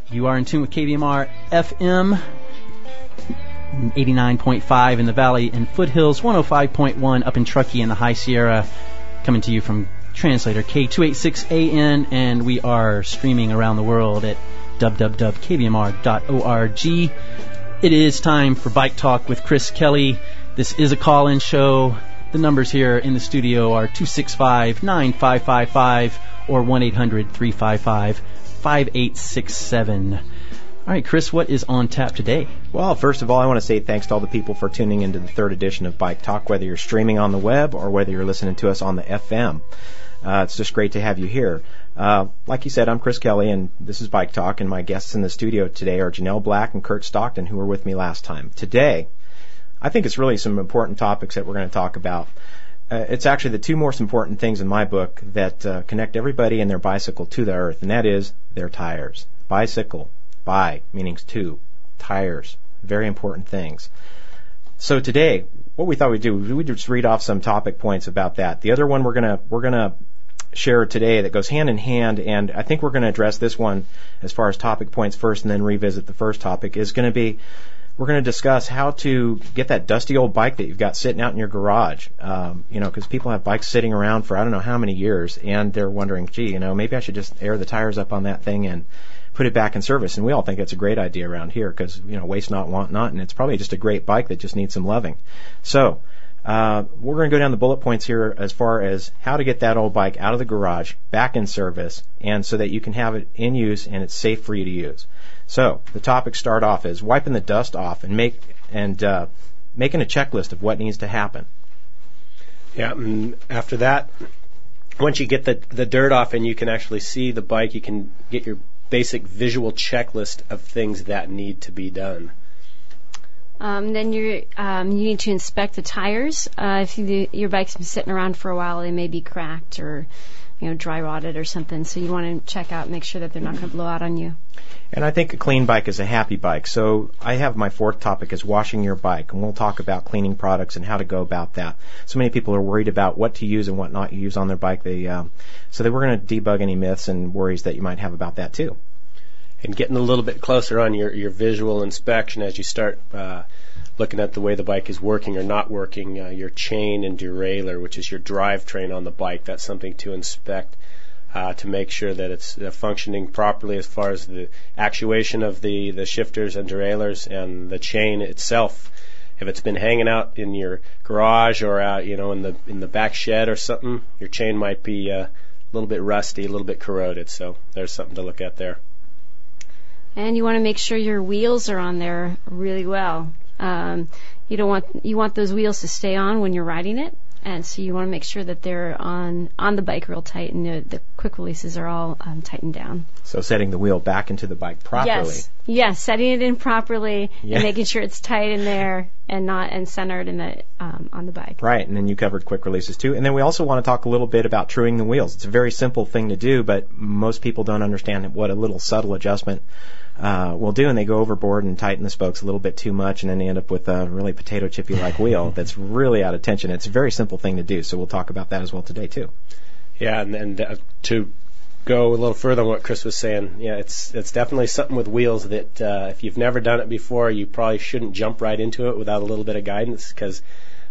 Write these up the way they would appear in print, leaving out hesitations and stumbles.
You are in tune with KVMR FM 89.5 in the Valley and Foothills, 105.1 up in Truckee in the High Sierra, coming to you from translator K286AN, and we are streaming around the world at www.kvmr.org. It is time for Bike Talk with Chris Kelly. This is a call-in show. The numbers here in the studio are 265-9555 or 1-800-355-5867. All right, Chris, what is on tap today? Well, first of all, I want to say thanks to all the people for tuning into the third edition of Bike Talk, whether you're streaming on the web or whether you're listening to us on the FM. It's just great to have you here. Like you said, I'm Chris Kelly, and this is Bike Talk, and my guests in the studio today are Janelle Black and Kurt Stockton, who were with me last time. Today, I think it's really some important topics that we're going to talk about. It's actually the two most important things in my book that connect everybody and their bicycle to the earth, and that is their tires. Bicycle. Bi, meaning two. Tires. Very important things. So today, what we thought we'd do, we'd just read off some topic points about that. The other one we're gonna share today that goes hand in hand, and I think we're going to address this one as far as topic points first and then revisit the first topic, is going to be, we're going to discuss how to get that dusty old bike that you've got sitting out in your garage. Because people have bikes sitting around for I don't know how many years, and they're wondering, gee, maybe I should just air the tires up on that thing and put it back in service. And we all think it's a great idea around here because, waste not, want not, and it's probably just a great bike that just needs some loving. So, we're going to go down the bullet points here as far as how to get that old bike out of the garage, back in service, and so that you can have it in use and it's safe for you to use. So, the topics start off as wiping the dust off and making a checklist of what needs to happen. Yeah, and after that, once you get the dirt off and you can actually see the bike, you can get your basic visual checklist of things that need to be done. Then you need to inspect the tires. If your bike's been sitting around for a while, they may be cracked or dry rotted or something. So you want to check out, make sure that they're not going to blow out on you. And I think a clean bike is a happy bike. So I have my fourth topic is washing your bike, and we'll talk about cleaning products and how to go about that. So many people are worried about what to use and what not to use on their bike. So that we're going to debug any myths and worries that you might have about that too. And getting a little bit closer on your visual inspection as you start looking at the way the bike is working or not working, your chain and derailleur, which is your drivetrain on the bike, that's something to inspect to make sure that it's functioning properly as far as the actuation of the shifters and derailleurs and the chain itself. If it's been hanging out in your garage or out, in the back shed or something, your chain might be a little bit rusty, a little bit corroded. So there's something to look at there. And you want to make sure your wheels are on there really well. You want those wheels to stay on when you're riding it, and so you want to make sure that they're on the bike real tight, and the quick releases are all tightened down. So setting the wheel back into the bike properly. Yes, setting it in properly and making sure it's tight in there and centered on the bike. Right, and then you covered quick releases too. And then we also want to talk a little bit about truing the wheels. It's a very simple thing to do, but most people don't understand what a little subtle adjustment will do, and they go overboard and tighten the spokes a little bit too much, and then they end up with a really potato chippy-like wheel that's really out of tension. It's a very simple thing to do, so we'll talk about that as well today too. Yeah, and to go a little further on what Chris was saying, it's definitely something with wheels that if you've never done it before, you probably shouldn't jump right into it without a little bit of guidance, because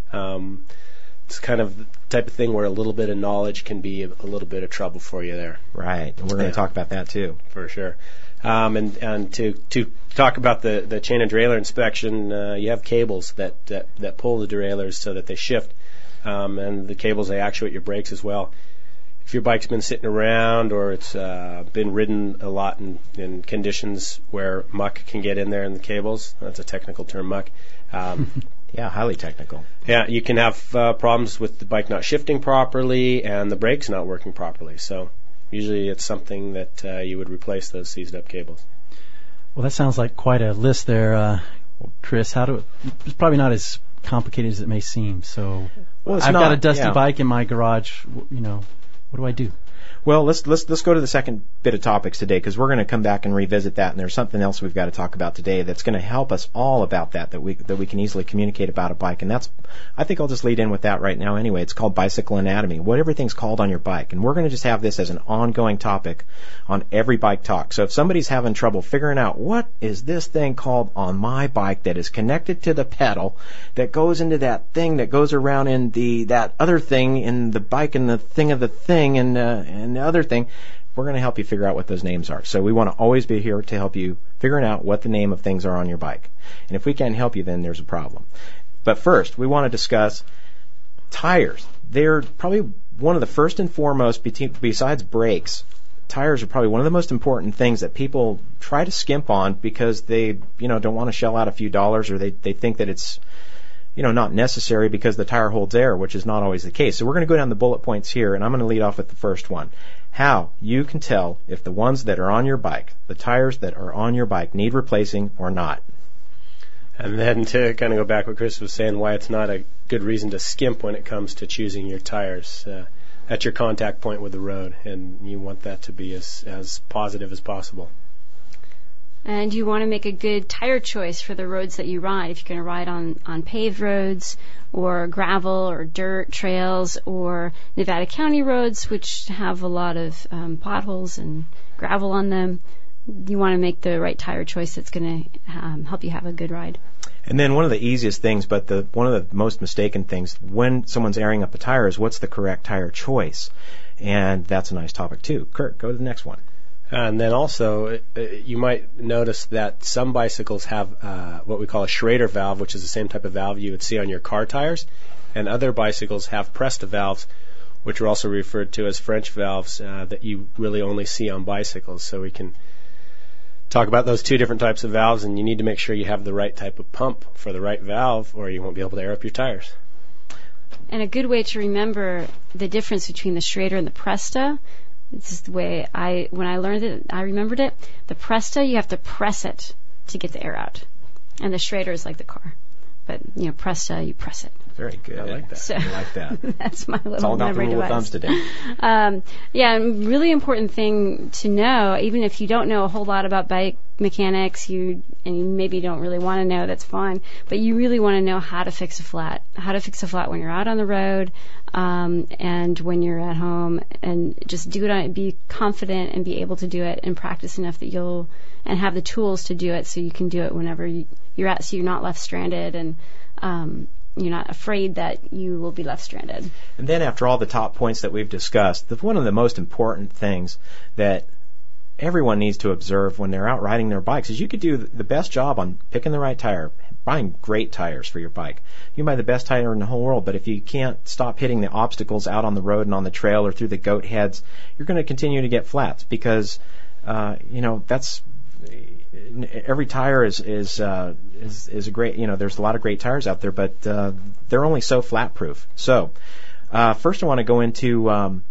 it's kind of the type of thing where a little bit of knowledge can be a little bit of trouble for you there. Right, and we're going to talk about that too. For sure. And to talk about the chain and derailleur inspection, you have cables that pull the derailleurs so that they shift, and the cables, they actuate your brakes as well. If your bike's been sitting around or it's been ridden a lot in conditions where muck can get in there in the cables, that's a technical term, muck. Yeah, highly technical. Yeah, you can have problems with the bike not shifting properly and the brakes not working properly. So usually it's something that you would replace those seized up cables. Well, that sounds like quite a list there, Chris. It's probably not as complicated as it may seem. So I've got a dusty bike in my garage. What do I do? Well, let's go to the second bit of topics today, because we're going to come back and revisit that, and there's something else we've got to talk about today that's going to help us all about that we can easily communicate about a bike, and that's, I think I'll just lead in with that right now anyway. It's called bicycle anatomy, what everything's called on your bike, and we're going to just have this as an ongoing topic on every Bike Talk. So if somebody's having trouble figuring out what is this thing called on my bike that is connected to the pedal, that goes into that thing that goes around in that other thing in the bike, and the thing of the thing, and the other thing, we're going to help you figure out what those names are. So we want to always be here to help you figuring out what the name of things are on your bike. And if we can't help you, then there's a problem. But first, we want to discuss tires. They're probably one of the first and foremost, besides brakes. Tires are probably one of the most important things that people try to skimp on because they, don't want to shell out a few dollars, or they think that it's, not necessary because the tire holds air, which is not always the case. So we're going to go down the bullet points here, and I'm going to lead off with the first one. How you can tell if the ones that are on your bike, the tires that are on your bike, need replacing or not. And then to kind of go back what Chris was saying, why it's not a good reason to skimp when it comes to choosing your tires. At your contact point with the road, and you want that to be as positive as possible. And you want to make a good tire choice for the roads that you ride. If you're going to ride on paved roads or gravel or dirt trails or Nevada County roads, which have a lot of potholes and gravel on them, you want to make the right tire choice that's going to help you have a good ride. And then one of the easiest things, but one of the most mistaken things when someone's airing up a tire is what's the correct tire choice. And that's a nice topic too. Kurt, go to the next one. And then also, you might notice that some bicycles have what we call a Schrader valve, which is the same type of valve you would see on your car tires. And other bicycles have Presta valves, which are also referred to as French valves, that you really only see on bicycles. So we can talk about those two different types of valves, and you need to make sure you have the right type of pump for the right valve, or you won't be able to air up your tires. And a good way to remember the difference between the Schrader and the Presta, this is the way when I learned it, I remembered it. The Presta, you have to press it to get the air out. And the Schrader is like the car. But, Presta, you press it. Very good. I like that. So, I like that. That's my little it's all about the rule of thumbs today. Really important thing to know, even if you don't know a whole lot about bike mechanics, and you maybe don't really want to know, that's fine. But you really want to know how to fix a flat when you're out on the road, and when you're at home, and just do it. Be confident and be able to do it, and practice enough that and have the tools to do it, so you can do it whenever you're at, so you're not left stranded, and you're not afraid that you will be left stranded. And then after all the top points that we've discussed, one of the most important things that everyone needs to observe when they're out riding their bikes is you could do the best job on picking the right tire, buying great tires for your bike. You can buy the best tire in the whole world, but if you can't stop hitting the obstacles out on the road and on the trail or through the goat heads, you're going to continue to get flats because, that's every tire is a great, there's a lot of great tires out there, but they're only so flat proof. So first I want to go into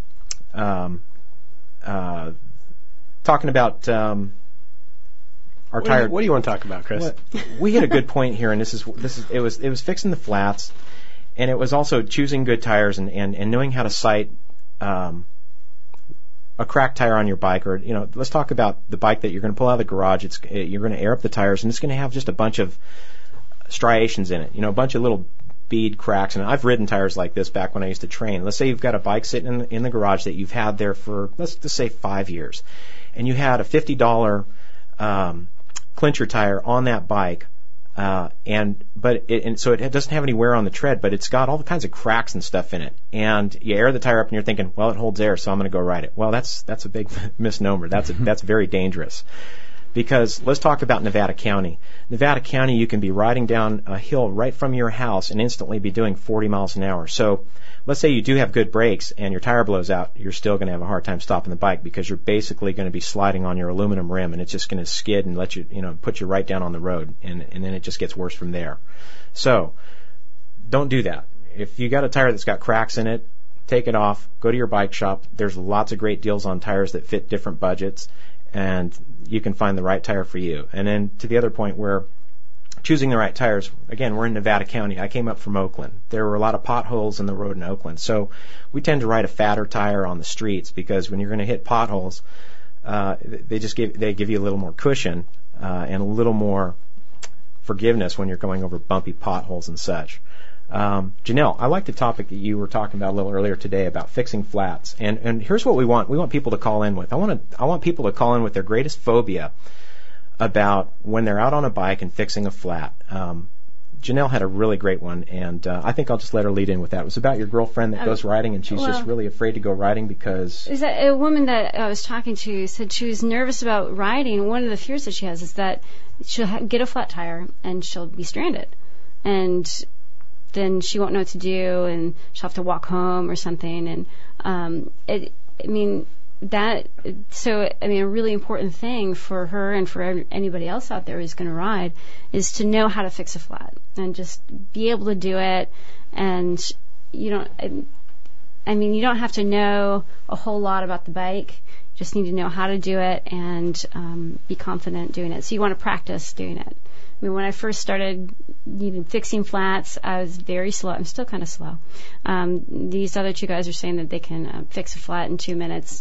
talking about our tire. What do you want to talk about, Chris? We hit a good point here, and it was fixing the flats, and it was also choosing good tires and knowing how to sight a cracked tire on your bike, or let's talk about the bike that you're going to pull out of the garage. You're going to air up the tires, and it's going to have just a bunch of striations in it, a bunch of little bead cracks. And I've ridden tires like this back when I used to train. Let's say you've got a bike sitting in the garage that you've had there for, let's just say 5 years, and you had a $50 clincher tire on that bike. So it doesn't have any wear on the tread, but it's got all kinds of cracks and stuff in it. And you air the tire up, and you're thinking, well, it holds air, so I'm going to go ride it. Well, that's a big misnomer. That's very dangerous. Because let's talk about Nevada County. Nevada County, you can be riding down a hill right from your house and instantly be doing 40 miles an hour. So let's say you do have good brakes and your tire blows out, you're still going to have a hard time stopping the bike because you're basically going to be sliding on your aluminum rim, and it's just going to skid and let you, put you right down on the road, and then it just gets worse from there. So don't do that. If you got a tire that's got cracks in it, take it off, go to your bike shop. There's lots of great deals on tires that fit different budgets, and you can find the right tire for you. And then to the other point where choosing the right tires. Again, we're in Nevada County. I came up from Oakland. There were a lot of potholes in the road in Oakland, so we tend to ride a fatter tire on the streets because when you're going to hit potholes, they give you a little more cushion and a little more forgiveness when you're going over bumpy potholes and such. Janelle, I like the topic that you were talking about a little earlier today about fixing flats. And here's what we want. We want people to call in with. I want people to call in with their greatest phobia about when they're out on a bike and fixing a flat. Janelle had a really great one, and I think I'll just let her lead in with that. It was about your girlfriend that goes riding, and she's just really afraid to go riding because... Is that a woman that I was talking to said she was nervous about riding. One of the fears that she has is that she'll get a flat tire and she'll be stranded. And then she won't know what to do, and she'll have to walk home or something. And a really important thing for her and for anybody else out there who's going to ride is to know how to fix a flat and just be able to do it. And you don't have to know a whole lot about the bike. You just need to know how to do it and be confident doing it. So you want to practice doing it. I mean, when I first started fixing flats, I was very slow. I'm still kind of slow. These other two guys are saying that they can fix a flat in 2 minutes.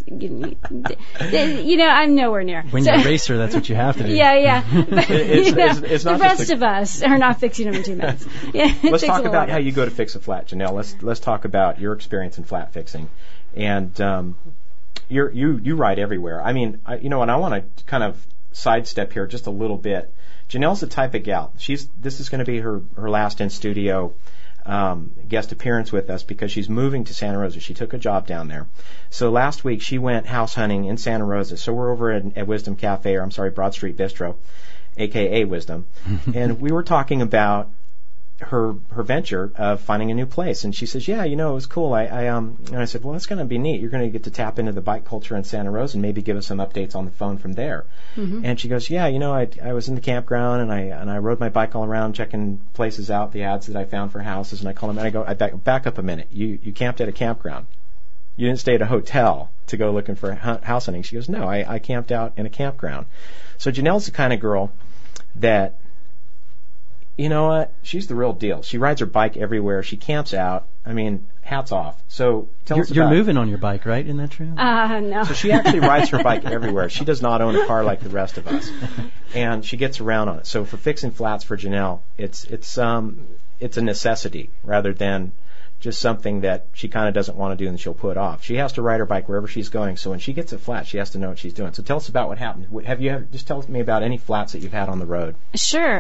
I'm nowhere near. When you're a racer, that's what you have to do. Yeah. But, it's not the rest of us are not fixing them in 2 minutes. Yeah, let's talk about how you go to fix a flat, Janelle. Let's talk about your experience in flat fixing. And you ride everywhere. I mean, I want to kind of sidestep here just a little bit. Janelle's the type of gal. This is going to be her last in studio guest appearance with us because she's moving to Santa Rosa. She took a job down there. So last week she went house hunting in Santa Rosa. So we're over at Wisdom Cafe, Broad Street Bistro, aka Wisdom, and we were talking about her venture of finding a new place, and she says, "Yeah, it was cool." And I said, "Well, that's going to be neat. You're going to get to tap into the bike culture in Santa Rosa and maybe give us some updates on the phone from there." Mm-hmm. And she goes, "Yeah, I was in the campground and I rode my bike all around checking places out, the ads that I found for houses, and I called them and I go, back up a minute. You camped at a campground. You didn't stay at a hotel to go looking for house hunting." She goes, "No, I camped out in a campground." So Janelle's the kind of girl that, you know what? She's the real deal. She rides her bike everywhere. She camps out. I mean, hats off. So tell us about... You're moving on your bike, right? Isn't that true? No. So she actually rides her bike everywhere. She does not own a car like the rest of us. And she gets around on it. So for fixing flats for Janelle, it's a necessity rather than just something that she kind of doesn't want to do and she'll put off. She has to ride her bike wherever she's going. So when she gets a flat, she has to know what she's doing. So tell us about what happened. Just tell me about any flats that you've had on the road. Sure.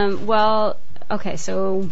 So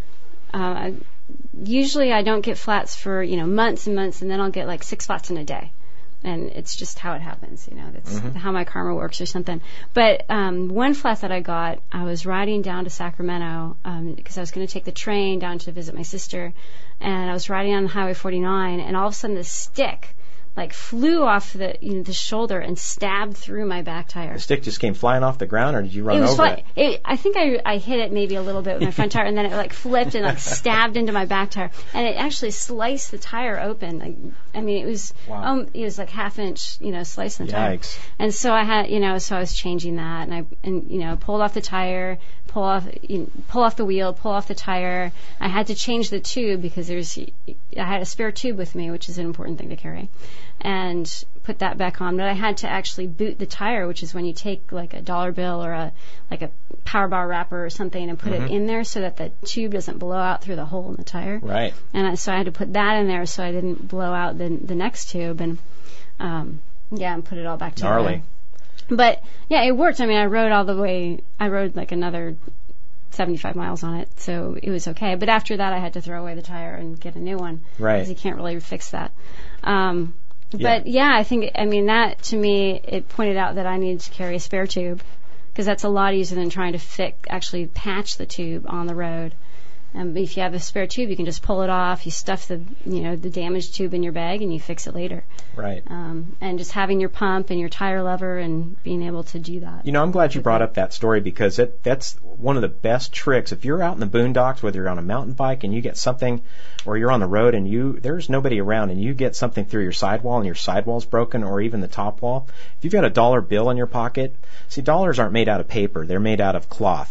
usually I don't get flats for months and months, and then I'll get like 6 flats in a day. And it's just how it happens, that's how my karma works or something. But one flat that I got, I was riding down to Sacramento because I was going to take the train down to visit my sister, and I was riding on Highway 49, and all of a sudden the stick flew off the shoulder and stabbed through my back tire. The stick just came flying off the ground, or did you run over it? I think I hit it maybe a little bit with my front tire, and then it flipped and stabbed into my back tire, and it actually sliced the tire open. It was it was like half-inch slice in the tire. Yikes. And so I had so I was changing that, and pulled off the tire, pull off the wheel, pull off the tire. I had to change the tube because I had a spare tube with me, which is an important thing to carry, and put that back on. But I had to actually boot the tire, which is when you take like a dollar bill or a power bar wrapper or something and put it in there so that the tube doesn't blow out through the hole in the tire. Right. And so I had to put that in there so I didn't blow out the next tube and put it all back together. Gnarly. But yeah, it worked. I rode all the way. I rode like another 75 miles on it, so it was okay. But after that, I had to throw away the tire and get a new one. Right. Because you can't really fix that. But yeah, I think, that to me, it pointed out that I needed to carry a spare tube because that's a lot easier than trying to actually patch the tube on the road. If you have a spare tube, you can just pull it off. You stuff the damaged tube in your bag, and you fix it later. Right. And just having your pump and your tire lever and being able to do that. I'm glad you brought up that story because that's one of the best tricks. If you're out in the boondocks, whether you're on a mountain bike and you get something, or you're on the road and there's nobody around and you get something through your sidewall and your sidewall's broken, or even the top wall, if you've got a dollar bill in your pocket, see, dollars aren't made out of paper. They're made out of cloth.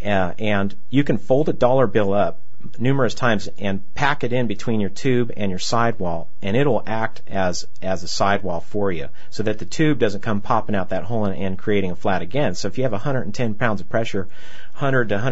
and you can fold a dollar bill up numerous times and pack it in between your tube and your sidewall, and it'll act as a sidewall for you, so that the tube doesn't come popping out that hole and creating a flat again. So if you have 110 pounds of pressure, 100 to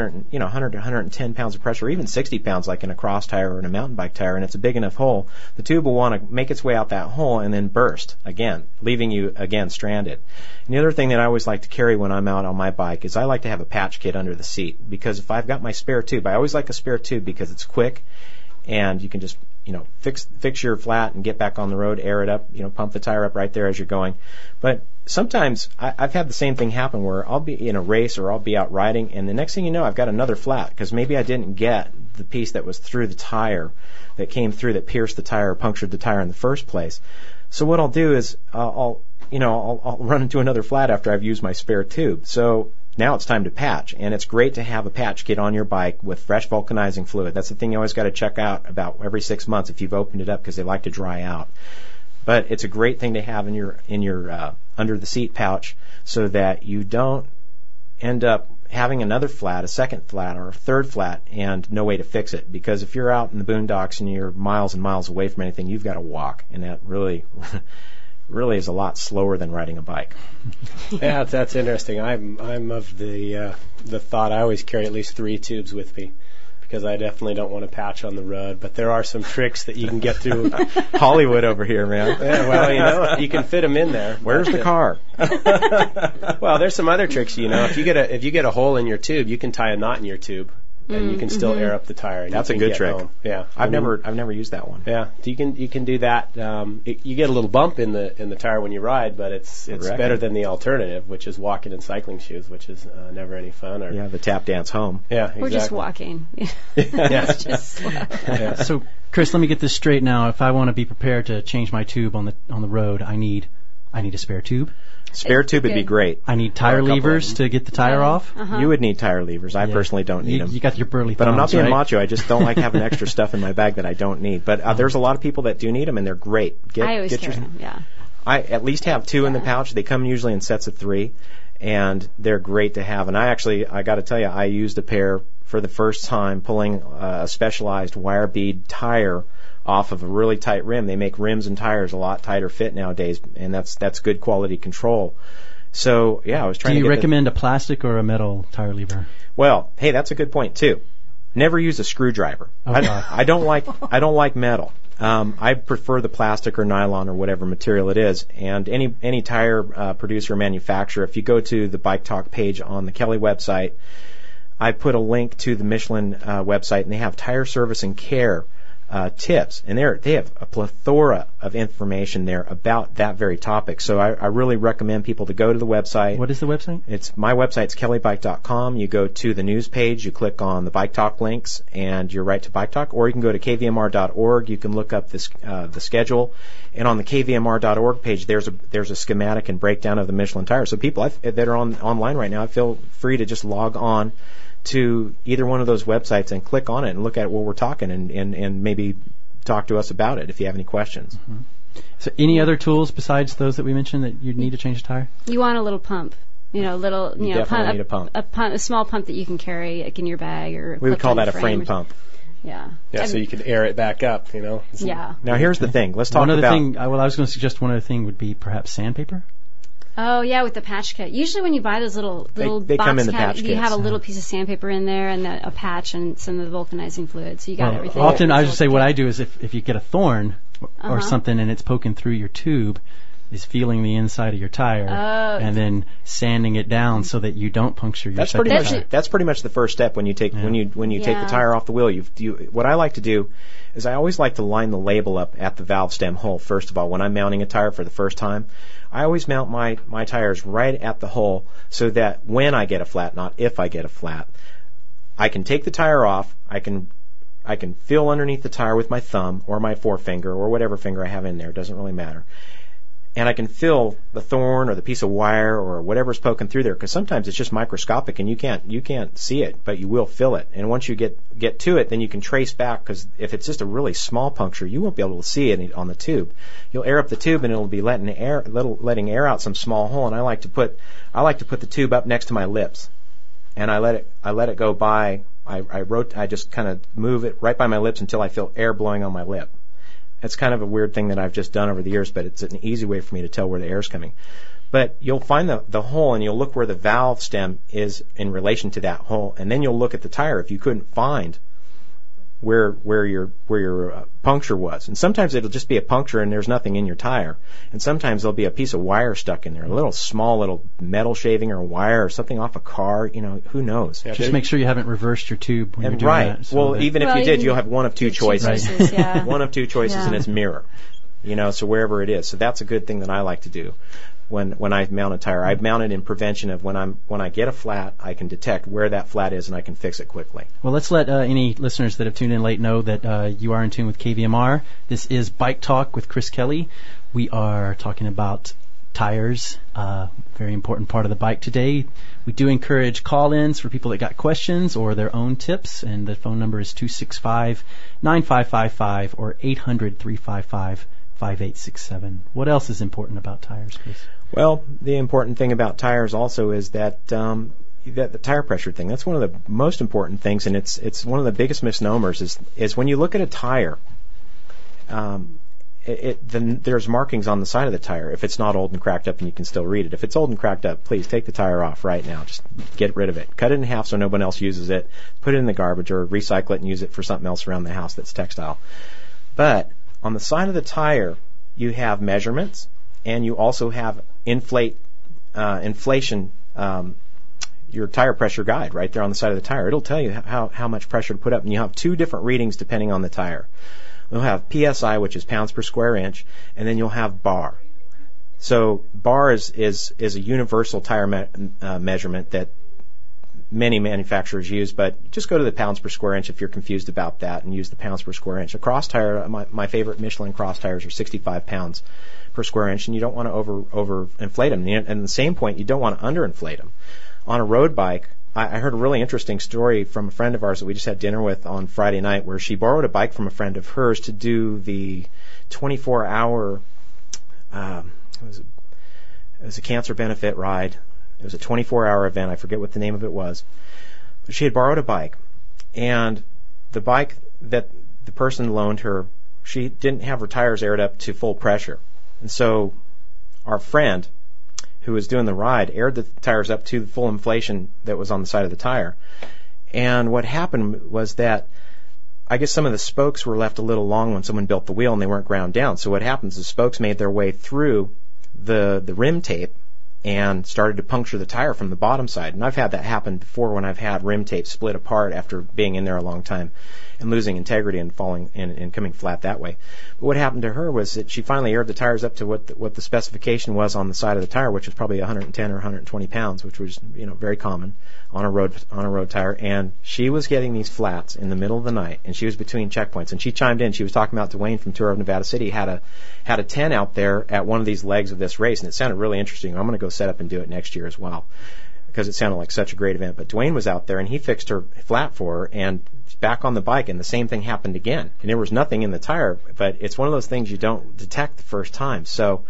110 pounds of pressure, or even 60 pounds like in a cross tire or in a mountain bike tire, and it's a big enough hole, the tube will want to make its way out that hole and then burst again, leaving you again stranded. And the other thing that I always like to carry when I'm out on my bike is I like to have a patch kit under the seat, because if I've got my spare tube, I always like a spare tube because it's quick and you can just fix your flat and get back on the road, air it up, pump the tire up right there as you're going. But sometimes I've had the same thing happen where I'll be in a race or I'll be out riding, and the next thing you know, I've got another flat because maybe I didn't get the piece that was through the tire, that came through, that pierced the tire or punctured the tire in the first place. So what I'll do is I'll run into another flat after I've used my spare tube. So now it's time to patch, and it's great to have a patch kit on your bike with fresh vulcanizing fluid. That's the thing you always got to check out about every 6 months if you've opened it up, because they like to dry out. But it's a great thing to have in your under the seat pouch, so that you don't end up having another flat, a second flat, or a third flat, and no way to fix it. Because if you're out in the boondocks and you're miles and miles away from anything, you've got to walk, and that really is a lot slower than riding a bike. Yeah, that's interesting. I'm of the thought I always carry at least 3 tubes with me, because I definitely don't want to patch on the road. But there are some tricks that you can get through. Hollywood over here, man. Yeah, well, you can fit them in there. Where's the car? Well, there's some other tricks. If you get a hole in your tube, you can tie a knot in your tube, and you can still air up the tire. And that's a good trick. Home. Yeah, I've never used that one. Yeah, you can do that. You get a little bump in the tire when you ride, but it's better than the alternative, which is walking in cycling shoes, which is never any fun. Or the tap dance home. Yeah, exactly. Or just walking. Yeah. Just slow. Yeah. So, Chris, let me get this straight now. If I want to be prepared to change my tube on the road, I need a spare tube. Spare tube would be great. I need tire levers to get the tire off. You would need tire levers. I personally don't need them. You got your burly thumbs, but I'm not being right? macho. I just don't like having extra stuff in my bag that I don't need. But there's a lot of people that do need them, and they're great. I always carry them, yeah. I at least have 2 in the pouch. They come usually in sets of 3, and they're great to have. And I got to tell you, I used a pair for the first time pulling a specialized wire bead tire off of a really tight rim. They make rims and tires a lot tighter fit nowadays, and that's good quality control. So I was trying to. Do you recommend a plastic or a metal tire lever? Well, hey, that's a good point too. Never use a screwdriver. Oh, I don't like metal. I prefer the plastic or nylon or whatever material it is. And any tire producer or manufacturer, if you go to the Bike Talk page on the Kelly website, I put a link to the Michelin website, and they have tire service and care tips, and they have a plethora of information there about that very topic. So I really recommend people to go to the website. What is the website? My website's kellybike.com. You go to the news page, you click on the Bike Talk links, and you're right to Bike Talk. Or you can go to kvmr.org. You can look up the schedule, and on the kvmr.org page, there's a schematic and breakdown of the Michelin tire. So people that are online right now, I feel free to just log on to either one of those websites and click on it and look at what we're talking and maybe talk to us about it if you have any questions. Mm-hmm. So any other tools besides those that we mentioned that you'd need to change a tire? You want a little pump. You definitely need a pump. A small pump that you can carry like in your bag, or we would call that a frame pump. Yeah. Yeah, so you can air it back up, Yeah. Now here's the thing. Let's talk about. I was going to suggest one other thing would be perhaps sandpaper. Oh yeah, with the patch kit. Usually when you buy those little they box come in the patch you kits. have a little piece of sandpaper in there and a patch and some of the vulcanizing fluid. So you got everything. Often I just say what I do is if you get a thorn or something and it's poking through your tube, is feeling the inside of your tire and then sanding it down so that you don't puncture your tire. That's pretty much the first step when you take when you take the tire off the wheel. What I like to do is I always like to line the label up at the valve stem hole first of all. When I'm mounting a tire for the first time, I always mount my tires right at the hole so that when I get a flat, not if I get a flat, I can take the tire off. I can feel underneath the tire with my thumb or my forefinger or whatever finger I have in there. It doesn't really matter. And I can feel the thorn or the piece of wire or whatever's poking through there, because sometimes it's just microscopic and you can't see it, but you will feel it. And once you get to it, then you can trace back, because if it's just a really small puncture, you won't be able to see it on the tube. You'll air up the tube and it'll be letting air out some small hole. And I like to put the tube up next to my lips, and I let it go by. I just kind of move it right by my lips until I feel air blowing on my lip. It's kind of a weird thing that I've just done over the years, but it's an easy way for me to tell where the air's coming. But you'll find the hole, and you'll look where the valve stem is in relation to that hole, and then you'll look at the tire if you couldn't find where your puncture was. And sometimes it'll just be a puncture and there's nothing in your tire. And sometimes there'll be a piece of wire stuck in there, a small little metal shaving or wire or something off a car. Who knows? Yeah, just make sure you haven't reversed your tube when you're doing that. So even if you did, you'll have one of two choices. Right. Yeah. One of two choices, and it's mirror. So wherever it is. So that's a good thing that I like to do. When I mount a tire, I mount it in prevention of when I get a flat, I can detect where that flat is and I can fix it quickly. Well, let's let any listeners that have tuned in late know that you are in tune with KVMR. This is Bike Talk with Chris Kelly. We are talking about tires, very important part of the bike today. We do encourage call-ins for people that got questions or their own tips, and the phone number is 265-9555 or 800-355-5867. What else is important about tires, Chris? Well, the important thing about tires also is that the tire pressure thing. That's one of the most important things, and it's one of the biggest misnomers is when you look at a tire, then there's markings on the side of the tire if it's not old and cracked up and you can still read it. If it's old and cracked up, please take the tire off right now. Just get rid of it. Cut it in half so no one else uses it. Put it in the garbage or recycle it and use it for something else around the house that's textile. But on the side of the tire, you have measurements, and you also have inflation, your tire pressure guide right there on the side of the tire. It'll tell you how much pressure to put up, and you have two different readings depending on the tire. You'll have PSI, which is pounds per square inch, and then you'll have bar. So bar is a universal tire measurement that many manufacturers use, but just go to the pounds per square inch if you're confused about that and use the pounds per square inch. A cross tire, my favorite Michelin cross tires are 65 pounds per square inch, and you don't want to over inflate them. And at the same point, you don't want to underinflate them. On a road bike, I heard a really interesting story from a friend of ours that we just had dinner with on Friday night, where she borrowed a bike from a friend of hers to do the 24-hour, it was a cancer benefit ride. It was a 24-hour event. I forget what the name of it was. But she had borrowed a bike, and the bike that the person loaned her, she didn't have her tires aired up to full pressure. And so our friend who was doing the ride aired the tires up to the full inflation that was on the side of the tire. And what happened was that I guess some of the spokes were left a little long when someone built the wheel and they weren't ground down. So what happens is the spokes made their way through the rim tape and started to puncture the tire from the bottom side. And I've had that happen before when I've had rim tape split apart after being in there a long time and losing integrity and falling and coming flat that way. But what happened to her was that she finally aired the tires up to what the specification was on the side of the tire, which was probably 110 or 120 pounds, which was very common on a road tire. And she was getting these flats in the middle of the night, and she was between checkpoints. And she chimed in. She was talking about Dwayne from Tour of Nevada City had a 10 out there at one of these legs of this race, and it sounded really interesting. I'm going to go set up and do it next year as well, because it sounded like such a great event. But Dwayne was out there, and he fixed her flat for her, and back on the bike, and the same thing happened again. And there was nothing in the tire, but it's one of those things you don't detect the first time. So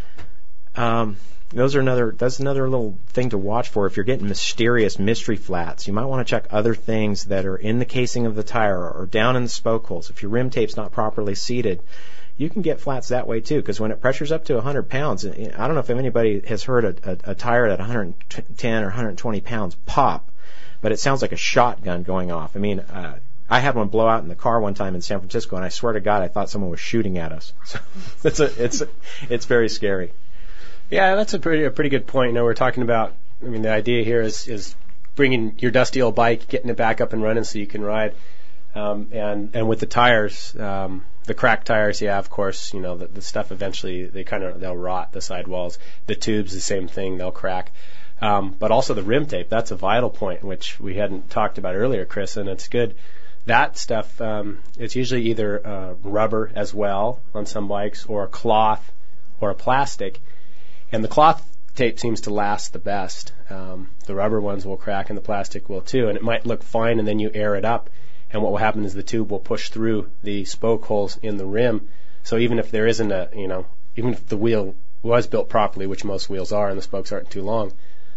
that's another little thing to watch for. If you're getting mysterious mystery flats, you might want to check other things that are in the casing of the tire or down in the spoke holes. If your rim tape's not properly seated, you can get flats that way too, because when it pressures up to 100 pounds, I don't know if anybody has heard a tire at 110 or 120 pounds pop, but it sounds like a shotgun going off. I mean, I had one blow out in the car one time in San Francisco, and I swear to God, I thought someone was shooting at us. So it's very scary. Yeah, that's a pretty good point. We're talking about, the idea here is bringing your dusty old bike, getting it back up and running so you can ride. And with the tires, the cracked tires, yeah, of course, the stuff eventually, they'll rot, the sidewalls. The tubes, the same thing, they'll crack. But also the rim tape, that's a vital point, which we hadn't talked about earlier, Chris, and it's good. That stuff, it's usually either rubber as well on some bikes, or a cloth or a plastic. And the cloth tape seems to last the best. The rubber ones will crack and the plastic will too. And it might look fine, and then you air it up, and what will happen is the tube will push through the spoke holes in the rim. So even if there isn't even if the wheel was built properly, which most wheels are, and the spokes aren't too long,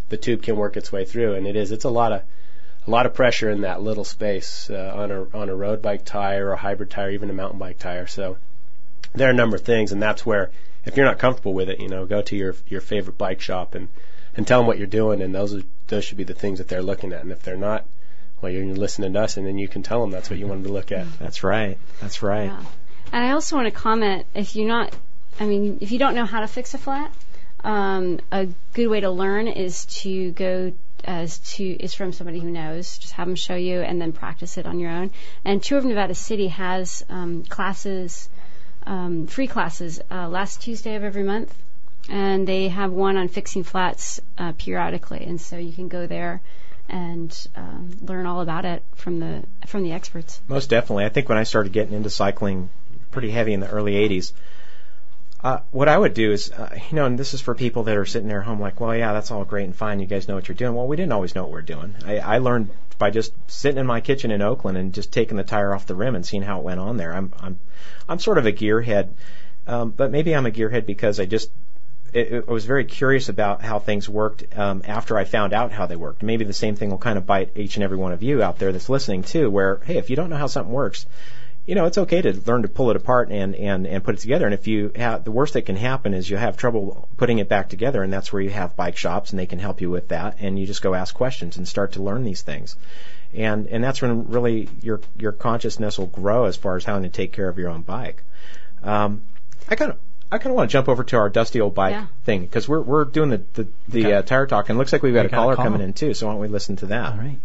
the tube can work its way through. And it's a lot of pressure in that little space on a road bike tire or a hybrid tire, even a mountain bike tire. So there are a number of things, and that's where, if you're not comfortable with it, go to your favorite bike shop and tell them what you're doing, and those should be the things that they're looking at. And if they're not, well, you're listening to us, and then you can tell them that's what you want them to look at. That's right. Yeah. And I also want to comment, if you don't know how to fix a flat, a good way to learn is to go is from somebody who knows. Just have them show you, and then practice it on your own. And Tour of Nevada City has classes, free classes, last Tuesday of every month, and they have one on fixing flats periodically, and so you can go there and learn all about it from the experts. Most definitely. I think when I started getting into cycling pretty heavy in the early 80s, what I would do is, and this is for people that are sitting there at home like, well, yeah, that's all great and fine. You guys know what you're doing. Well, we didn't always know what we're doing. I learned by just sitting in my kitchen in Oakland and just taking the tire off the rim and seeing how it went on there. I'm sort of a gearhead, but maybe I'm a gearhead because I was very curious about how things worked after I found out how they worked. Maybe the same thing will kind of bite each and every one of you out there that's listening too, where, hey, if you don't know how something works, it's okay to learn to pull it apart and put it together. And if you have, the worst that can happen is you have trouble putting it back together, and that's where you have bike shops, and they can help you with that. And you just go ask questions and start to learn these things. And that's when really your consciousness will grow as far as how to take care of your own bike. I kind of want to jump over to our dusty old bike thing, because we're doing the tire talk, and it looks like we've got a caller coming in too. So why don't we listen to that? All right.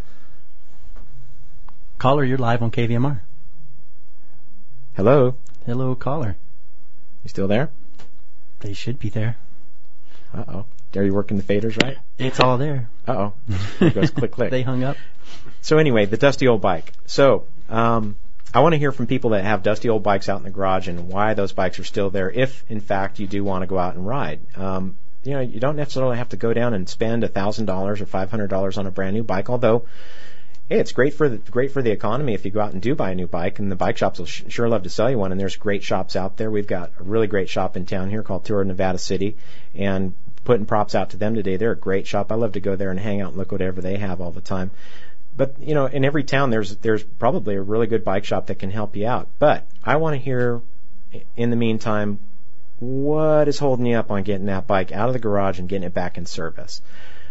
Caller, you're live on KVMR. Hello. Hello, caller. You still there? They should be there. Uh-oh. Are you working the faders right? It's all there. Uh-oh. It goes click, click. They hung up. So anyway, the dusty old bike. So I want to hear from people that have dusty old bikes out in the garage and why those bikes are still there, if, in fact, you do want to go out and ride. You don't necessarily have to go down and spend $1,000 or $500 on a brand new bike, although, hey, it's great for the economy if you go out and do buy a new bike, and the bike shops will sure love to sell you one, and there's great shops out there. We've got a really great shop in town here called Tour of Nevada City, and putting props out to them today. They're a great shop. I love to go there and hang out and look whatever they have all the time. But, in every town there's probably a really good bike shop that can help you out. But I want to hear, in the meantime, what is holding you up on getting that bike out of the garage and getting it back in service.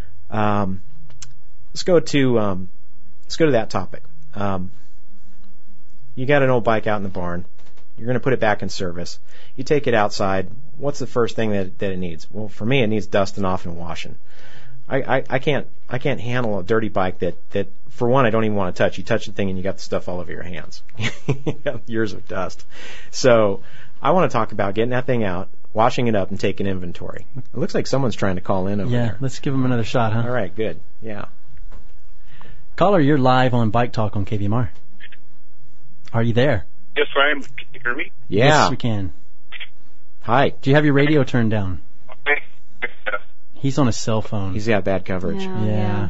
Let's go to that topic. You got an old bike out in the barn. You're going to put it back in service. You take it outside. What's the first thing that it needs? Well, for me, it needs dusting off and washing. I can't handle a dirty bike that for one, I don't even want to touch. You touch the thing and you got the stuff all over your hands. You got years of dust. So I want to talk about getting that thing out, washing it up, and taking inventory. It looks like someone's trying to call in over there. Yeah, let's give them another shot, huh? All right, good. Yeah. Caller, you're live on Bike Talk on KVMR. Are you there? Yes, I am. Can you hear me? Yeah. Yes, we can. Hi. Do you have your radio turned down? He's on a cell phone. He's got bad coverage. Yeah.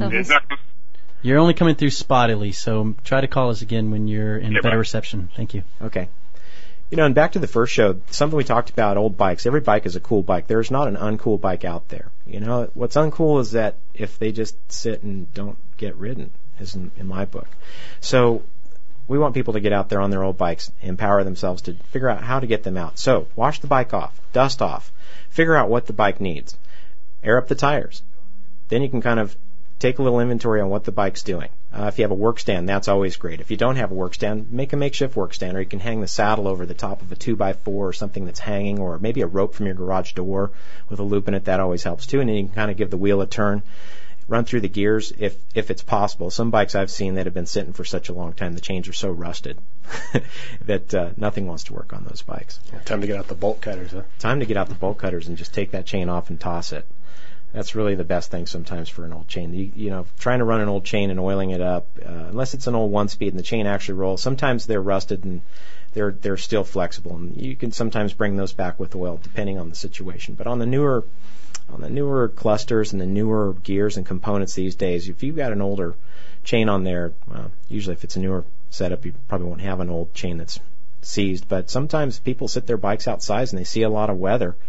You're only coming through spottily, so try to call us again when you're in better reception. Thank you. Okay. And back to the first show, something we talked about, old bikes. Every bike is a cool bike. There's not an uncool bike out there. What's uncool is that if they just sit and don't get ridden, is in my book. So we want people to get out there on their old bikes, empower themselves to figure out how to get them out. So wash the bike off, dust off, figure out what the bike needs, air up the tires. Then you can kind of take a little inventory on what the bike's doing. If you have a work stand, that's always great. If you don't have a work stand, make a makeshift work stand, or you can hang the saddle over the top of a 2x4 or something that's hanging, or maybe a rope from your garage door with a loop in it. That always helps too. And then you can kind of give the wheel a turn, run through the gears if it's possible. Some bikes I've seen that have been sitting for such a long time, the chains are so rusted that nothing wants to work on those bikes. Time to get out the bolt cutters, huh? Time to get out the bolt cutters and just take that chain off and toss it. That's really the best thing sometimes for an old chain. Trying to run an old chain and oiling it up, unless it's an old one-speed and the chain actually rolls, sometimes they're rusted and they're still flexible, and you can sometimes bring those back with oil depending on the situation. But on the newer clusters and the newer gears and components these days, if you've got an older chain on there, usually if it's a newer setup, you probably won't have an old chain that's seized. But sometimes people sit their bikes outside and they see a lot of weather,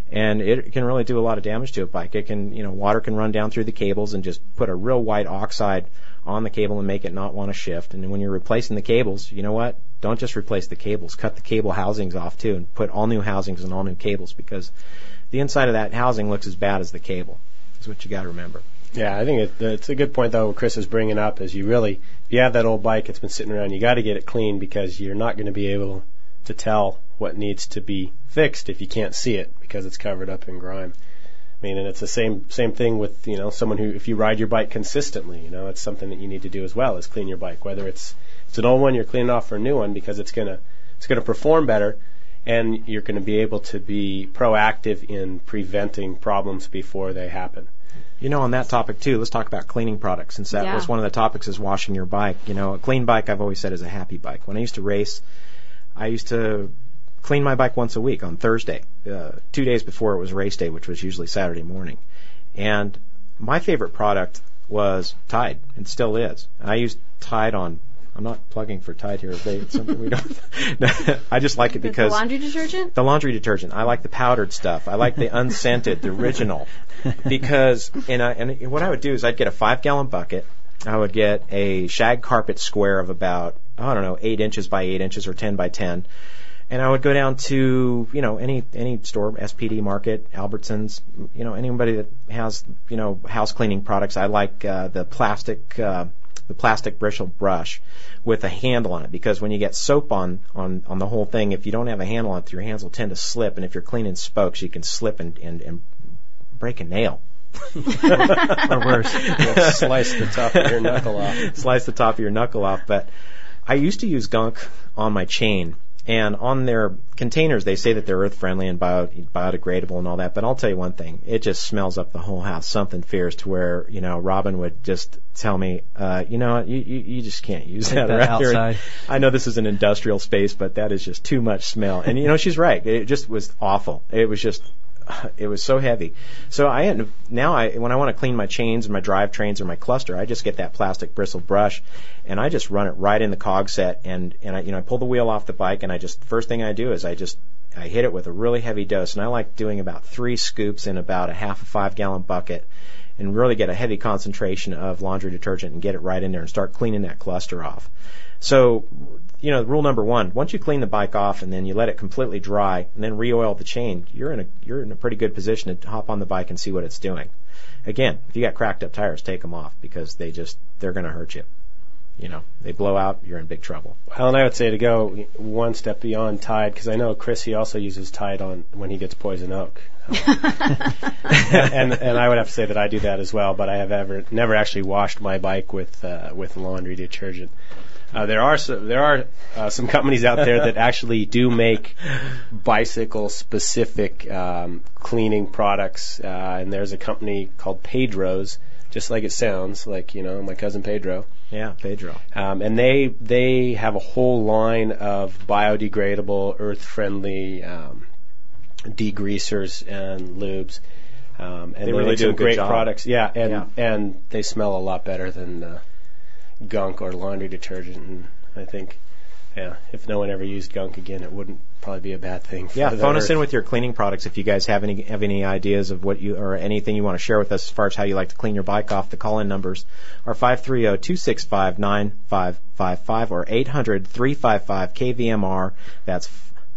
And it can really do a lot of damage to a bike. It can, water can run down through the cables and just put a real white oxide on the cable and make it not want to shift. And when you're replacing the cables, you know what? Don't just replace the cables. Cut the cable housings off too and put all new housings and all new cables, because the inside of that housing looks as bad as the cable. That's what you got to remember. Yeah, I think it's a good point, though, what Chris is bringing up, is if you have that old bike that's been sitting around, you got to get it clean, because you're not going to be able to tell what needs to be fixed if you can't see it, because it's covered up in grime. I mean, and it's the same thing with, someone who, if you ride your bike consistently, it's something that you need to do as well, is clean your bike, whether it's an old one, you're cleaning off for a new one, because it's going to perform better, and you're going to be able to be proactive in preventing problems before they happen. On that topic too, let's talk about cleaning products, since that was one of the topics, is washing your bike. A clean bike, I've always said, is a happy bike. When I used to race, I used to clean my bike once a week on Thursday, 2 days before it was race day, which was usually Saturday morning. And my favorite product was Tide, and still is. I used Tide on. I'm not plugging for Tide here. It's something we don't. I just like it because the laundry detergent. The laundry detergent. I like the powdered stuff. I like the unscented, the original. Because and what I would do is I'd get a 5-gallon bucket. I would get a shag carpet square of about 8 inches by 8 inches or 10 by 10. And I would go down to, any store, SPD Market, Albertsons, anybody that has, house cleaning products. I like the plastic bristle brush with a handle on it, because when you get soap on the whole thing, if you don't have a handle on it, your hands will tend to slip, and if you're cleaning spokes, you can slip and break a nail. Or worse. Slice the top of your knuckle off. Slice the top of your knuckle off. But I used to use gunk on my chain. And on their containers, they say that they're earth-friendly and biodegradable and all that. But I'll tell you one thing. It just smells up the whole house, something fierce, to where, Robin would just tell me, you just can't use that around here. I know this is an industrial space, but that is just too much smell. And, she's right. It just was awful. It was so heavy. So when I want to clean my chains and my drivetrains or my cluster, I just get that plastic bristle brush and I just run it right in the cog set, and I pull the wheel off the bike, and first thing I do is I hit it with a really heavy dose, and I like doing about 3 scoops in about a half a 5-gallon bucket, and really get a heavy concentration of laundry detergent and get it right in there and start cleaning that cluster off. So, rule number 1, once you clean the bike off and then you let it completely dry and then re-oil the chain, you're in a pretty good position to hop on the bike and see what it's doing. Again, if you got cracked up tires, take them off, because they're going to hurt you. They blow out, you're in big trouble. Well, and I would say to go one step beyond Tide, because I know Chris, he also uses Tide on when he gets poison oak. And I would have to say that I do that as well, but I have never actually washed my bike with laundry detergent. There are some companies out there that actually do make bicycle-specific cleaning products, and there's a company called Pedro's, just like it sounds, like my cousin Pedro. Yeah, Pedro. And they have a whole line of biodegradable, earth-friendly degreasers and lubes. And they really do some a good great job. products. Yeah, and they smell a lot better than gunk or laundry detergent. And I think, if no one ever used gunk again, it wouldn't probably be a bad thing. Phone us in with your cleaning products if you guys have any ideas of what or anything you want to share with us as far as how you like to clean your bike off. The call-in numbers are 530-265-9555 or 800-355-KVMR. That's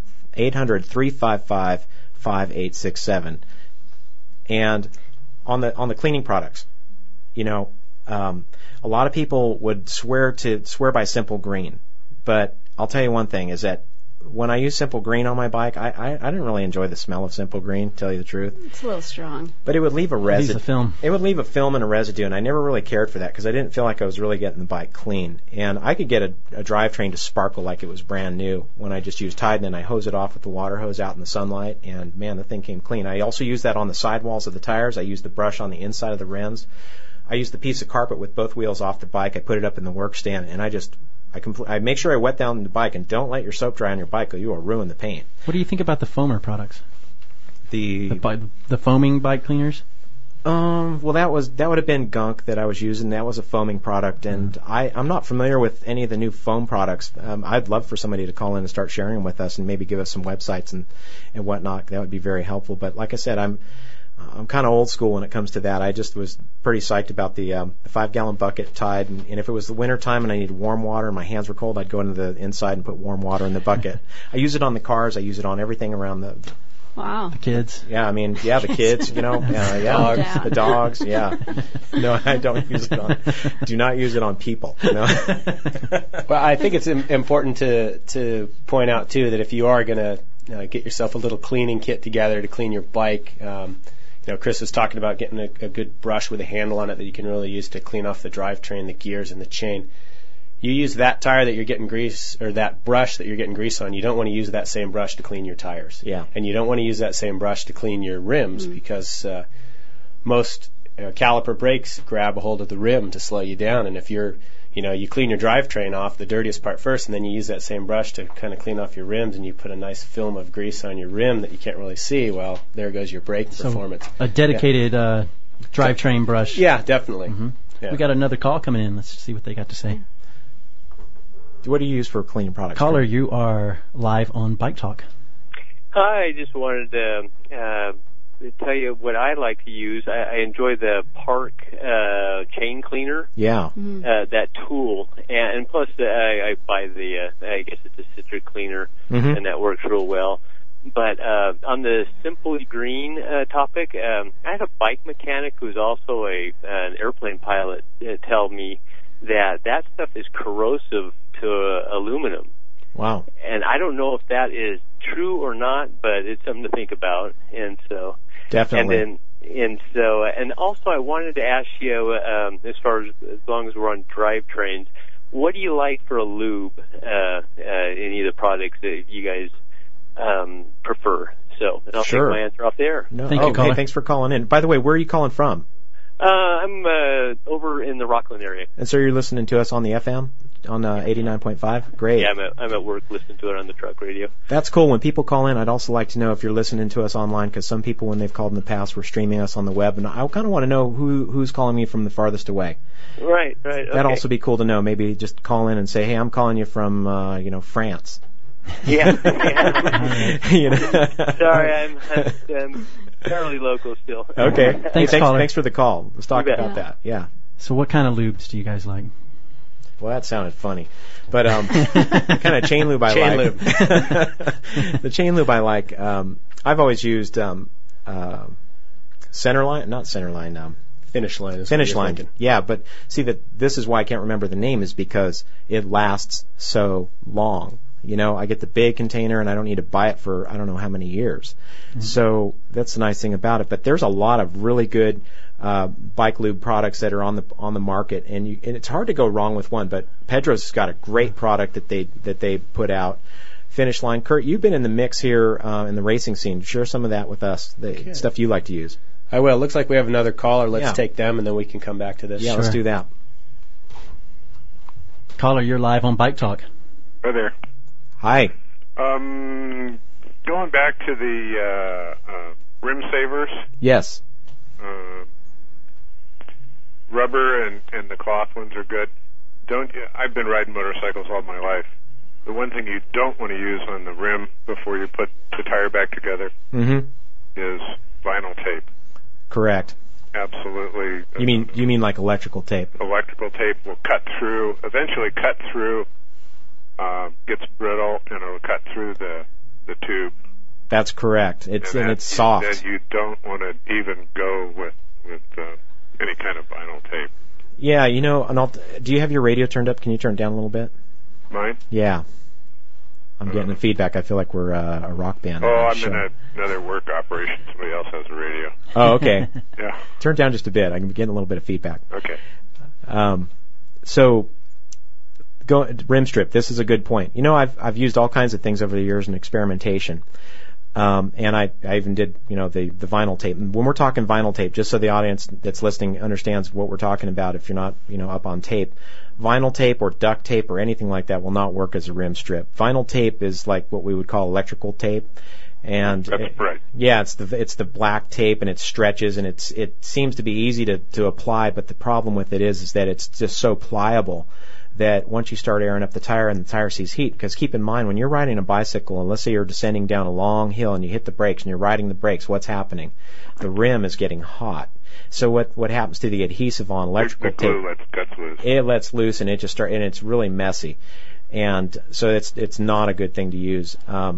800-355-5867. And on the cleaning products, a lot of people would swear by Simple Green, but I'll tell you one thing is that when I use Simple Green on my bike, I didn't really enjoy the smell of Simple Green, to tell you the truth. It's a little strong. But it would leave a residue. It leaves a film. It would leave a film and a residue, and I never really cared for that because I didn't feel like I was really getting the bike clean. And I could get a drivetrain to sparkle like it was brand new when I just used Tide, and then I hose it off with the water hose out in the sunlight, and man, the thing came clean. I also used that on the sidewalls of the tires. I used the brush on the inside of the rims. I used the piece of carpet with both wheels off the bike. I put it up in the work stand, and I make sure I wet down the bike, and don't let your soap dry on your bike or you will ruin the paint. What do you think about the foamer products? The foaming bike cleaners? Well, that would have been gunk that I was using. That was a foaming product, and I'm not familiar with any of the new foam products. I'd love for somebody to call in and start sharing them with us, and maybe give us some websites and whatnot. That would be very helpful. But like I said, I'm kind of old school when it comes to that. I just was pretty psyched about the 5-gallon bucket tied, and if it was the winter time and I needed warm water and my hands were cold, I'd go into the inside and put warm water in the bucket. I use it on the cars. I use it on everything around the. Wow. The kids. Yeah, I mean, the kids, the dogs, yeah. No, I don't use it on. Do not use it on people. No. Well, I think it's important to point out too that if you are going to get yourself a little cleaning kit together to clean your bike, Chris was talking about getting a good brush with a handle on it that you can really use to clean off the drivetrain, the gears, and the chain. You use that tire that you're getting grease, or that brush that you're getting grease on, you don't want to use that same brush to clean your tires. Yeah. And you don't want to use that same brush to clean your rims because most caliper brakes grab a hold of the rim to slow you down. And if you clean your drivetrain off, the dirtiest part first, and then you use that same brush to kind of clean off your rims, and you put a nice film of grease on your rim that you can't really see, well, there goes your brake performance. A dedicated drivetrain brush. Yeah, definitely. Mm-hmm. Yeah. We got another call coming in. Let's see what they got to say. What do you use for cleaning products? Caller, you are live on Bike Talk. Hi, I just wanted to tell you what I like to use. I enjoy the Park chain cleaner. Yeah. Mm-hmm. That tool, and plus I buy I guess it's a citric cleaner, and that works real well. But on the Simply Green topic, I had a bike mechanic who's also an airplane pilot tell me that stuff is corrosive to aluminum. Wow. And I don't know if that is true or not, but it's something to think about. And so definitely. And also I wanted to ask you, as long as we're on drivetrains, what do you like for a lube in either products that you guys prefer? So I'll take my answer off there. No. Thank you, caller. Thanks for calling in. By the way, where are you calling from? I'm over in the Rockland area. And so you're listening to us on the FM on 89.5? Great. Yeah, I'm at work listening to it on the truck radio. That's cool. When people call in, I'd also like to know if you're listening to us online, because some people, when they've called in the past, were streaming us on the web, and I kind of want to know who's calling me from the farthest away. Right. Okay. That'd also be cool to know. Maybe just call in and say, hey, I'm calling you from, France. Yeah. Yeah. Sorry, I'm fairly local still. Okay. Thanks, caller. Thanks for the call. Let's talk about that. Yeah. So what kind of lubes do you guys like? Well, that sounded funny. But the kind of chain lube I like. Lube. The chain lube I like, I've always used Centerline, not Centerline, Finish Line. Finish Line. Yeah, but see, this is why I can't remember the name, is because it lasts so long. I get the big container and I don't need to buy it for I don't know how many years. Mm-hmm. So that's the nice thing about it. But there's a lot of really good bike lube products that are on the market, and it's hard to go wrong with one. But Pedro's has got a great product that they put out. Finish Line. Kurt, you've been in the mix here in the racing scene. Share some of that with us, the stuff you like to use. I will. Looks like we have another caller. Let's take them, and then we can come back to this. Yeah, Let's do that. Caller, you're live on Bike Talk. Hi there. Hi. Going back to the rim savers. Yes. Rubber and the cloth ones are good. I've been riding motorcycles all my life. The one thing you don't want to use on the rim before you put the tire back together is vinyl tape. Correct. Absolutely. You mean like electrical tape? Electrical tape will eventually cut through, gets brittle, and it'll cut through the tube. That's correct. It's soft. And you don't want to even go with any kind of vinyl tape. Yeah, do you have your radio turned up? Can you turn it down a little bit? Mine? Yeah. I'm getting the feedback. I feel like we're a rock band. I'm in another work operation. Somebody else has a radio. Oh, okay. Yeah. Turn it down just a bit. I can get a little bit of feedback. Okay. So, rim strip. This is a good point. I've used all kinds of things over the years in experimentation. And I even did, the vinyl tape. And when we're talking vinyl tape, just so the audience that's listening understands what we're talking about, if you're not, up on tape, vinyl tape or duct tape or anything like that will not work as a rim strip. Vinyl tape is like what we would call electrical tape, And That's right. Yeah, it's the black tape, and it stretches, and it seems to be easy to apply, but the problem with it is that it's just so pliable that once you start airing up the tire and the tire sees heat, because keep in mind when you're riding a bicycle, and let's say you're descending down a long hill and you hit the brakes and you're riding the brakes, what's happening? The rim is getting hot. So what happens to the adhesive on electrical the tape? glue lets loose. It lets loose, and it just and it's really messy, and so it's not a good thing to use.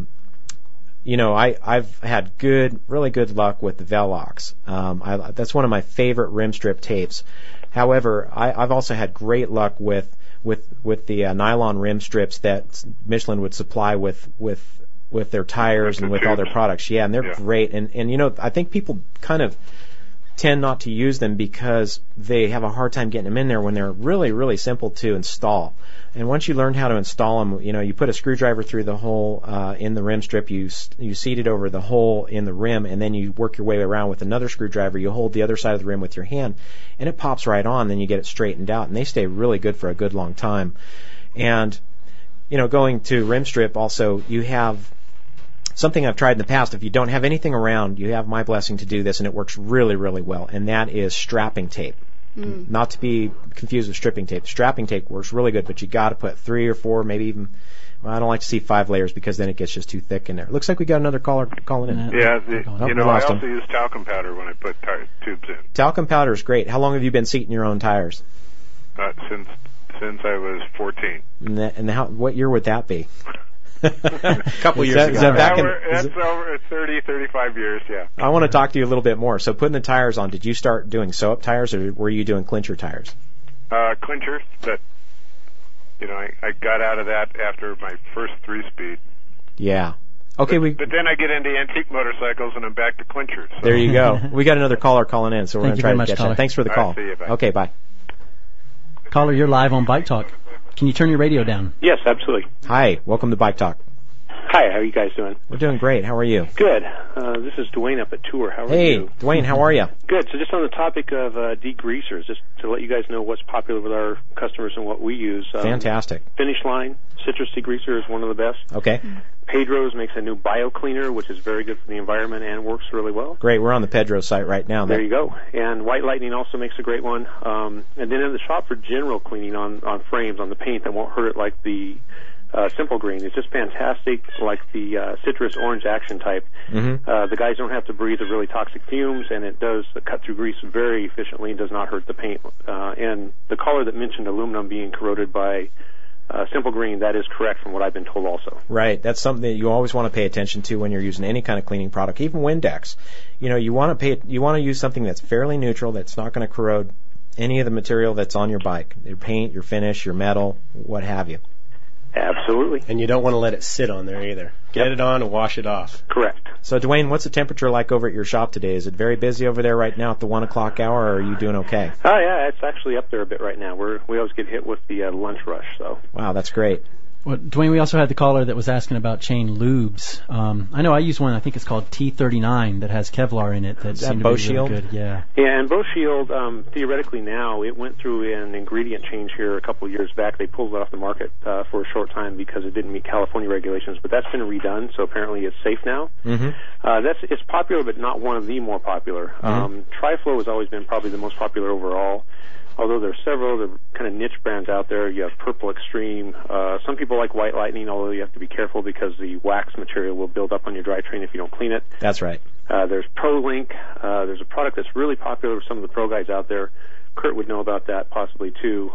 I've had really good luck with the Velox. That's one of my favorite rim strip tapes. However, I've also had great luck with the nylon rim strips that Michelin would supply with their tires and with all their products. Yeah, and they're great. And I think people kind of tend not to use them because they have a hard time getting them in there when they're really, really simple to install. And once you learn how to install them, you put a screwdriver through the hole in the rim strip, you seat it over the hole in the rim, and then you work your way around with another screwdriver. You hold the other side of the rim with your hand, and it pops right on. Then you get it straightened out, and they stay really good for a good long time. And going to rim strip, also you have something I've tried in the past. If you don't have anything around, you have my blessing to do this, and it works really, really well. And that is strapping tape. Not to be confused with stripping tape. Strapping tape works really good, but you got to put 3 or 4, maybe even. Well, I don't like to see 5 layers because then it gets just too thick in there. Looks like we got another caller calling in. Yeah, I also use talcum powder when I put tire tubes in. Talcum powder is great. How long have you been seating your own tires? Since I was 14. And what year would that be? A couple years ago. That's over 30, 35 years, yeah. I want to talk to you a little bit more. So putting the tires on, did you start doing sew-up tires, or were you doing clincher tires? Clincher, but, I got out of that after my first 3-speed. Yeah. Okay, but then I get into antique motorcycles, and I'm back to clinchers. So. There you go. We got another caller calling in, so we're going to try to catch that. Thanks for the call. All right, see you, bye. Okay, bye. Caller, you're live on Bike Talk. Can you turn your radio down? Yes, absolutely. Hi, welcome to Bike Talk. Hi, how are you guys doing? We're doing great. How are you? Good. This is Dwayne up at Tour. How are you? Hey, Dwayne, how are you? Good. So just on the topic of degreasers, just to let you guys know what's popular with our customers and what we use. Fantastic. Finish Line Citrus Degreaser is one of the best. Okay. Pedro's makes a new bio cleaner, which is very good for the environment and works really well. Great. We're on the Pedro site right now. There you go. And White Lightning also makes a great one. And then in the shop for general cleaning on frames, on the paint that won't hurt it like the Simple Green. It's just fantastic, like the citrus orange action type. Mm-hmm. The guys don't have to breathe the really toxic fumes, and it does cut through grease very efficiently and does not hurt the paint. And the caller that mentioned aluminum being corroded by Simple Green, that is correct from what I've been told also. Right. That's something that you always want to pay attention to when you're using any kind of cleaning product, even Windex. You want to use something that's fairly neutral, that's not going to corrode any of the material that's on your bike, your paint, your finish, your metal, what have you. Absolutely. And you don't want to let it sit on there either. Get it on and wash it off. Correct. So, Dwayne, what's the temperature like over at your shop today? Is it very busy over there right now at the 1 o'clock hour, or are you doing okay? Oh, yeah, it's actually up there a bit right now. We always get hit with the lunch rush. So. Wow, that's great. Well, Dwayne, we also had the caller that was asking about chain lubes. I know I use one, I think it's called T39, that has Kevlar in it. That seemed to be really good. Yeah. Yeah, and Bow Shield, theoretically now, it went through an ingredient change here a couple of years back. They pulled it off the market for a short time because it didn't meet California regulations, but that's been redone, so apparently it's safe now. Mm-hmm. It's popular, but not one of the more popular. Mm-hmm. Tri-Flow has always been probably the most popular overall. Although there are several other kind of niche brands out there. You have Purple Extreme. Some people like White Lightning, although you have to be careful because the wax material will build up on your drivetrain if you don't clean it. That's right. There's ProLink. There's a product that's really popular with some of the pro guys out there. Kurt would know about that possibly too,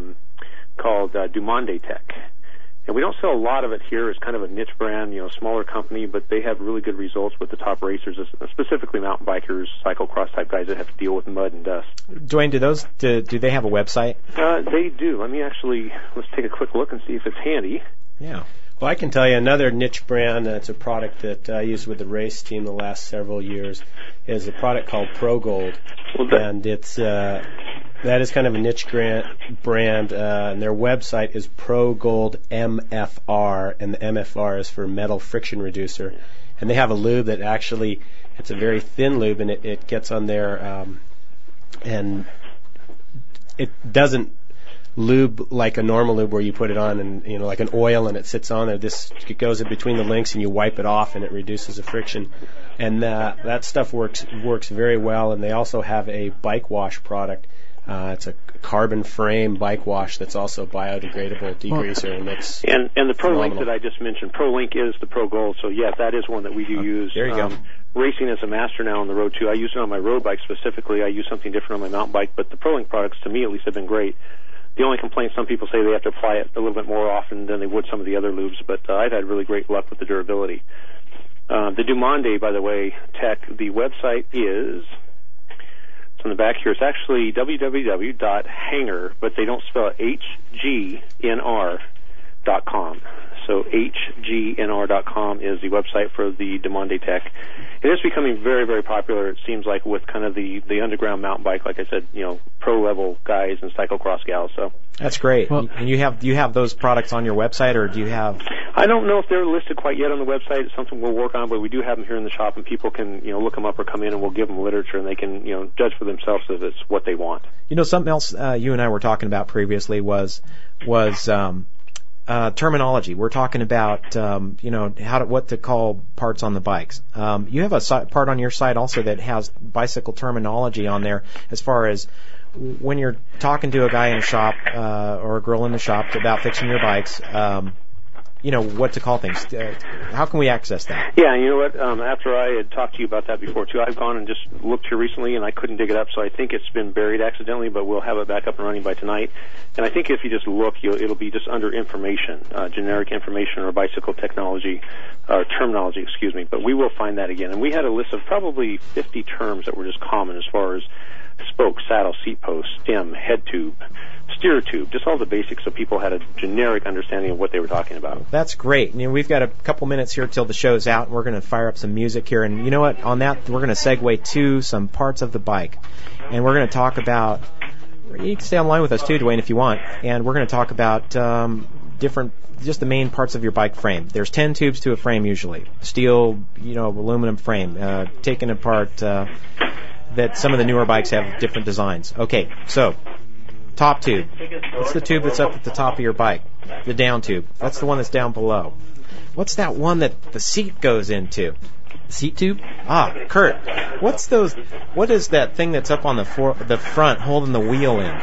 called Dumande Tech. And we don't sell a lot of it here. It's kind of a niche brand, smaller company, but they have really good results with the top racers, specifically mountain bikers, cyclocross type guys that have to deal with mud and dust. Dwayne, do they have a website? They do. Let's take a quick look and see if it's handy. Yeah. Well, I can tell you another niche brand that's a product that I used with the race team the last several years is a product called ProGold. And it's that is kind of a niche brand, and their website is ProGold MFR, and the MFR is for metal friction reducer. And they have a lube that actually, it's a very thin lube, and it gets on there, and it doesn't lube like a normal lube where you put it on and, like an oil and it sits on there. This it goes in between the links and you wipe it off and it reduces the friction. And that stuff works very well. And they also have a bike wash product. It's a carbon frame bike wash that's also biodegradable degreaser, and that's and the ProLink phenomenal. that I just mentioned. ProLink is the Pro Gold, so yes, that is one that we do use. There you go. Racing as a master now on the road too. I use it on my road bike specifically. I use something different on my mountain bike, but the ProLink products, to me at least, have been great. The only complaint, some people say they have to apply it a little bit more often than they would some of the other lubes, but I've had really great luck with the durability. The Dumande, by the way, tech, the website is, it's on the back here, it's actually www.hanger, but they don't spell it, HGNR.com. So HGNR.com is the website for the Dumande tech. It is becoming very, very popular, it seems like, with kind of the underground mountain bike, like I said, pro-level guys and cyclocross gals. So that's great. Well, and do you have those products on your website, or do you have? I don't know if they're listed quite yet on the website. It's something we'll work on, but we do have them here in the shop, and people can look them up or come in, and we'll give them literature, and they can judge for themselves if it's what they want. Something else you and I were talking about previously was terminology. We're talking about what to call parts on the bikes. You have a part on your site also that has bicycle terminology on there, as far as when you're talking to a guy in a shop or a girl in the shop about fixing your bikes. What to call things. How can we access that? Yeah, and you know what? After I had talked to you about that before, too, I've gone and just looked here recently, and I couldn't dig it up, so I think it's been buried accidentally, but we'll have it back up and running by tonight. And I think if you just look, it'll be just under information, generic information or bicycle technology, terminology, excuse me. But we will find that again. And we had a list of probably 50 terms that were just common as far as spoke, saddle, seat post, stem, head tube, steer tube, just all the basics so people had a generic understanding of what they were talking about. That's great. We've got a couple minutes here till the show's out, and we're going to fire up some music here. And you know what? On that, we're going to segue to some parts of the bike. And we're going to talk about, you can stay online with us too, Dwayne, if you want. And we're going to talk about just the main parts of your bike frame. There's 10 tubes to a frame usually. Steel, aluminum frame, taken apart, that some of the newer bikes have different designs. Okay, so top tube. What's the tube that's up at the top of your bike? The down tube. That's the one that's down below. What's that one that the seat goes into? Seat tube? Kurt, what is that thing that's up on the front holding the wheel in?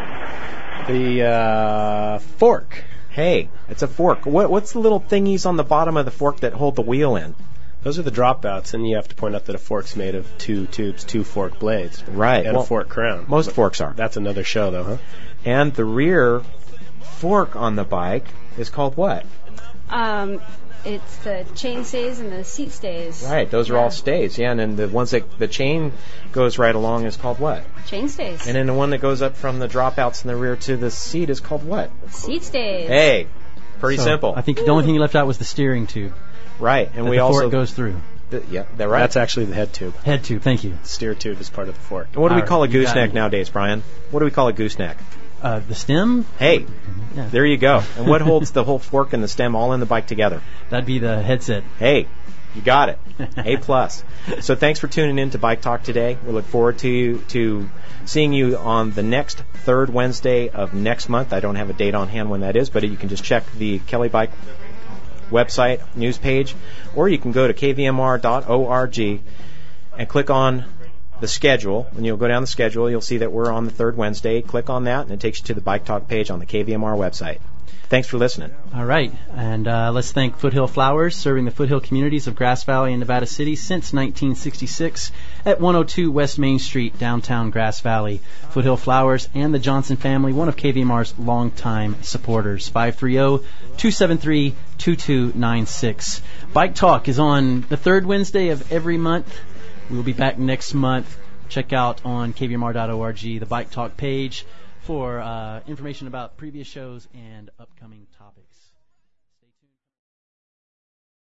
The fork. Hey, it's a fork. What's the little thingies on the bottom of the fork that hold the wheel in? Those are the dropouts, and you have to point out that a fork's made of 2 tubes, 2 fork blades. Right. And a fork crown. Most forks are. That's another show, though, huh? And the rear fork on the bike is called what? It's the chain stays and the seat stays. Right, those are all stays, yeah, and then the ones that the chain goes right along is called what? Chain stays. And then the one that goes up from the dropouts in the rear to the seat is called what? Seat stays. Hey, pretty simple. I think the only thing you left out was the steering tube. Right, and we the also fork goes through. Yeah, that's right. That's actually the head tube. Head tube, thank you. Steer tube is part of the fork. And what do we call a gooseneck nowadays, Brian? What do we call a gooseneck? The stem? Hey, there you go. And what holds the whole fork and the stem all in the bike together? That'd be the headset. Hey, you got it. A+. So thanks for tuning in to Bike Talk today. We look forward to seeing you on the next third Wednesday of next month. I don't have a date on hand when that is, but you can just check the Kelly Bike website news page, or you can go to kvmr.org and click on the schedule. When you'll go down the schedule, you'll see that we're on the third Wednesday. Click on that, and it takes you to the Bike Talk page on the KVMR website. Thanks for listening. All right, and let's thank Foothill Flowers, serving the foothill communities of Grass Valley and Nevada City since 1966 at 102 West Main Street, downtown Grass Valley. Foothill Flowers and the Johnson family, one of KVMR's longtime supporters. 530-273-2296. Bike Talk is on the third Wednesday of every month. We'll be back next month. Check out on kvmr.org the Bike Talk page for information about previous shows and upcoming topics.